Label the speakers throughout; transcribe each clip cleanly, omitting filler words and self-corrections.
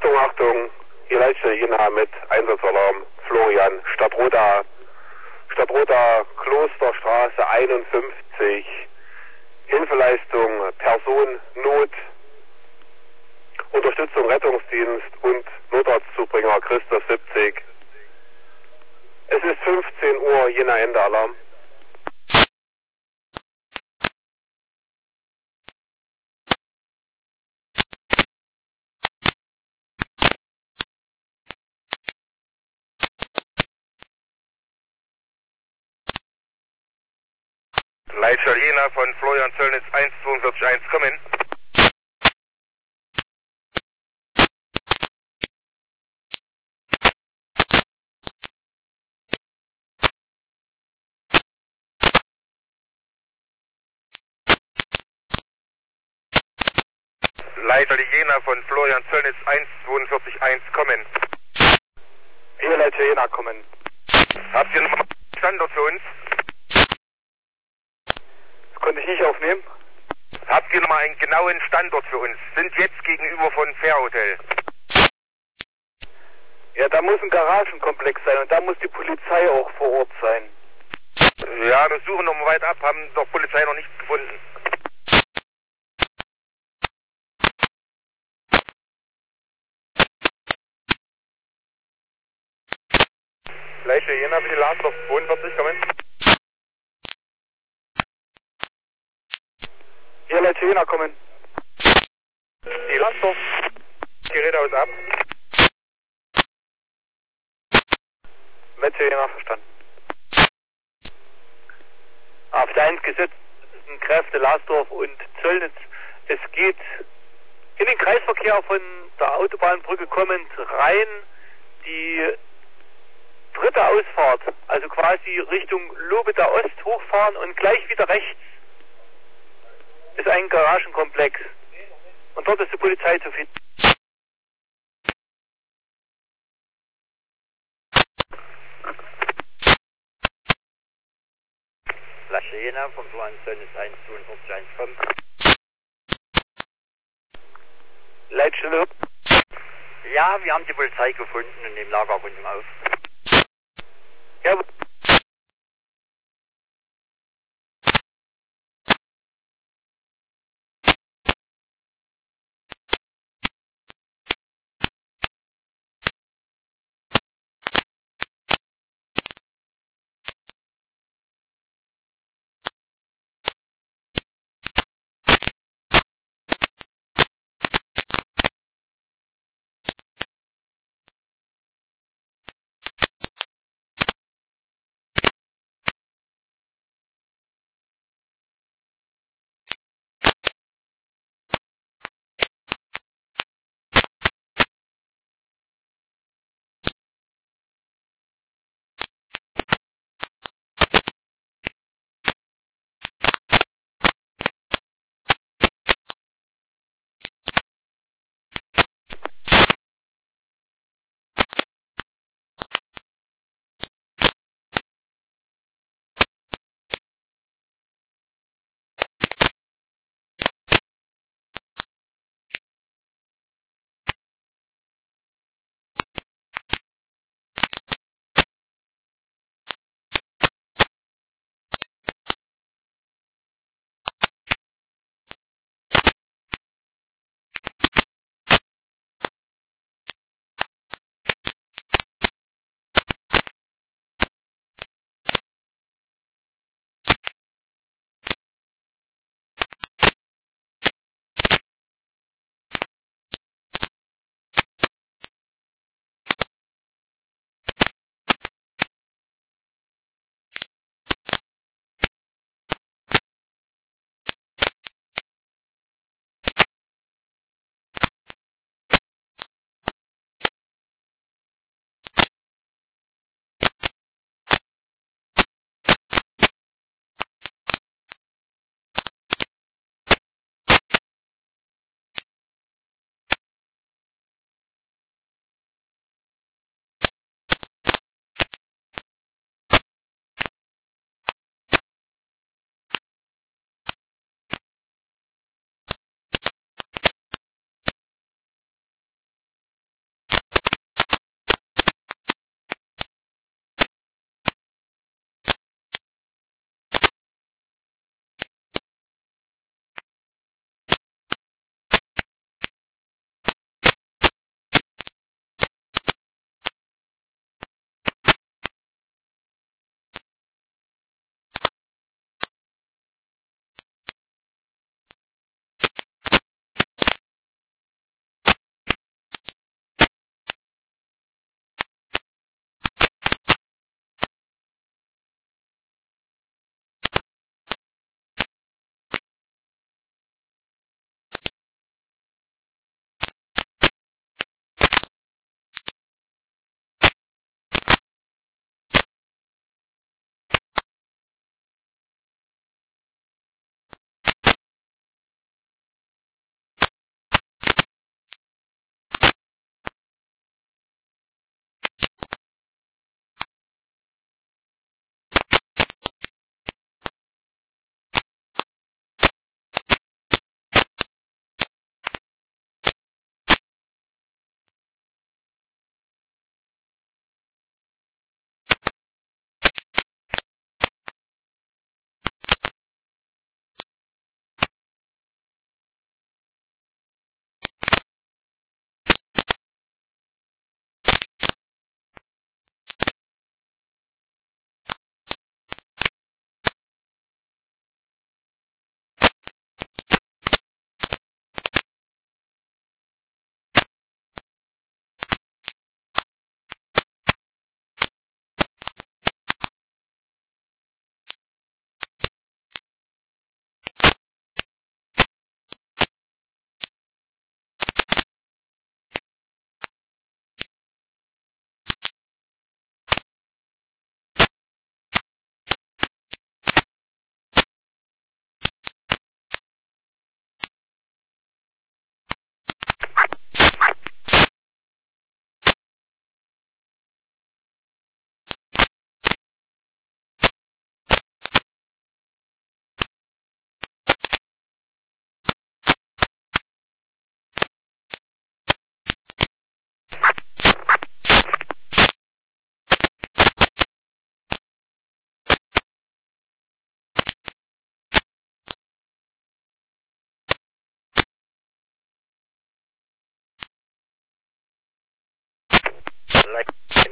Speaker 1: Achtung, Achtung, hier Leitstelle Jena mit Einsatzalarm, Florian, Stadtroda, Klosterstraße 51, Hilfeleistung, Person, Not, Unterstützung, Rettungsdienst und Notarztzubringer Christoph 70. Es ist 15 Uhr, Jena Ende Alarm.
Speaker 2: Leitstelle Jena von Florian Zöllnitz 1421, kommen. Leitstelle Jena von Florian Zöllnitz 1421, kommen.
Speaker 1: Hier Leitstelle Jena, kommen.
Speaker 2: Habt ihr nochmal einen Standort für uns?
Speaker 1: Das konnte ich nicht aufnehmen.
Speaker 2: Habt ihr nochmal einen genauen Standort für uns? Sind jetzt gegenüber von Fairhotel.
Speaker 1: Ja, da muss ein Garagenkomplex sein und da muss die Polizei auch vor Ort sein.
Speaker 2: Ja, wir suchen nochmal weit ab, haben doch Polizei noch nichts gefunden.
Speaker 1: Leitstelle Jena, bitte Lasdorf 42, kommen. Hier Leitstelle Jena, kommen. Die Lasdorf, Geräte aus ab. Leitstelle Jena, verstanden. Auf der 1 gesetzten Kräfte Lasdorf und Zöllnitz. Es geht in den Kreisverkehr von der Autobahnbrücke kommend rein, die dritte Ausfahrt, also quasi Richtung Lobeda Ost hochfahren und gleich wieder rechts ist ein Garagenkomplex und dort ist die Polizei zu finden.
Speaker 3: Leitstelle Jena von Florian Zöllnitz 1421, kommen.
Speaker 1: Leitstelle.
Speaker 3: Ja, wir haben die Polizei gefunden und nehmen Lagerrundung auf.
Speaker 1: Ja,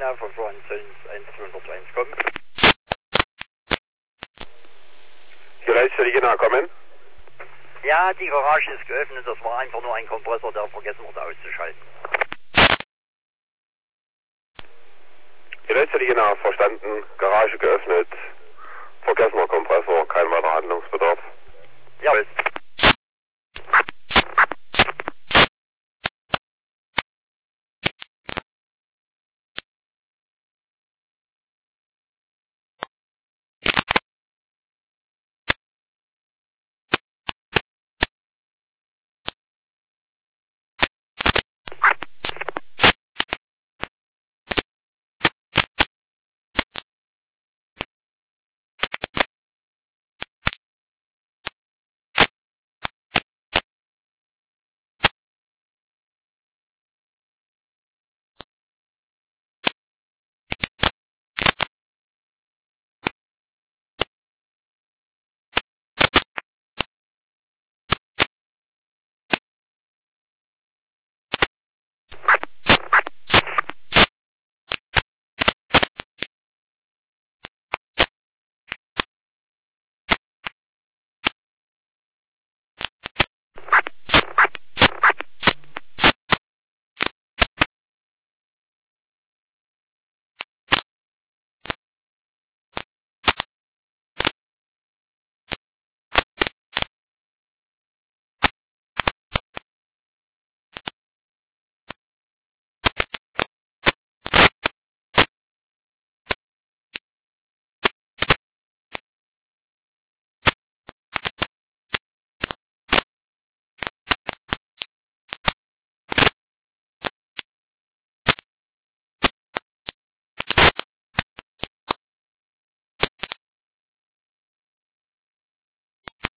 Speaker 3: Regina von Florian Zöllens 1201 kommen.
Speaker 2: Hier Leitstelle Regina, kommen.
Speaker 3: Ja, die Garage ist geöffnet, das war einfach nur ein Kompressor, der vergessen wurde auszuschalten.
Speaker 2: Hier Leitstelle Regina, verstanden, Garage geöffnet, vergessener Kompressor, kein weiterer Anruf.